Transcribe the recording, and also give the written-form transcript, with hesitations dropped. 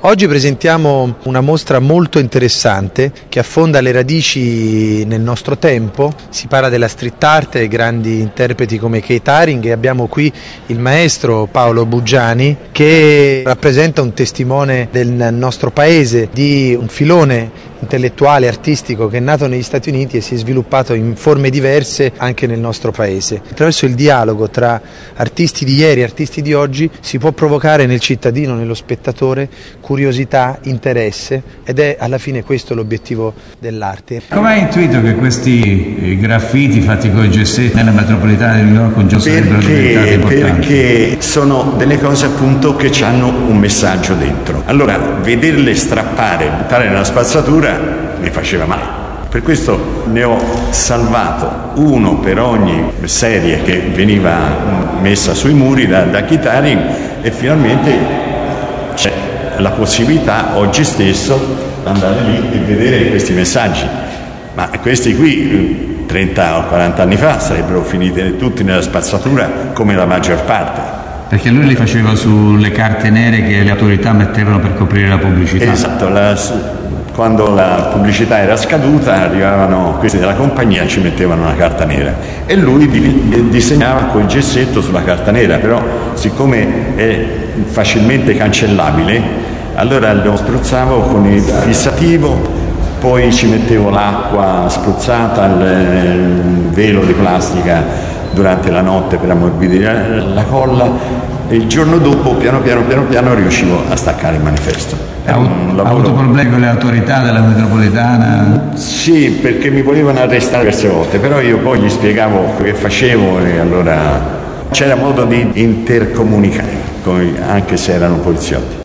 Oggi presentiamo una mostra molto interessante che affonda le radici nel nostro tempo. Si parla della street art e grandi interpreti come Keith Haring, e abbiamo qui il maestro Paolo Buggiani che rappresenta un testimone del nostro paese, di un filone intellettuale, artistico che è nato negli Stati Uniti e si è sviluppato in forme diverse anche nel nostro paese. Attraverso il dialogo tra artisti di ieri e artisti di oggi si può provocare nel cittadino, nello spettatore, curiosità, interesse, ed è alla fine questo l'obiettivo dell'arte. Come hai intuito che questi graffiti fatti con i gessetti nella metropolitana di New York un giorno sarebbero diventati importanti? Perché sono delle cose appunto che hanno un messaggio dentro. Allora, vederle strappare, buttare nella spazzatura mi faceva male. Per questo ne ho salvato uno per ogni serie che veniva messa sui muri da Keith Haring, e finalmente c'è la possibilità oggi stesso di andare lì e vedere questi messaggi. Ma questi qui 30 o 40 anni fa sarebbero finiti tutti nella spazzatura come la maggior parte. Perché lui li faceva sulle carte nere che le autorità mettevano per coprire la pubblicità. Esatto, quando la pubblicità era scaduta arrivavano questi della compagnia, ci mettevano una carta nera e lui disegnava col gessetto sulla carta nera, però siccome è facilmente cancellabile, allora lo spruzzavo con il fissativo, poi ci mettevo l'acqua spruzzata, il velo di plastica durante la notte per ammorbidire la colla, e il giorno dopo piano piano riuscivo a staccare il manifesto. Ha avuto problemi con le autorità della metropolitana? Sì, perché mi volevano arrestare diverse volte, però io poi gli spiegavo che facevo e allora c'era modo di intercomunicare, anche se erano poliziotti.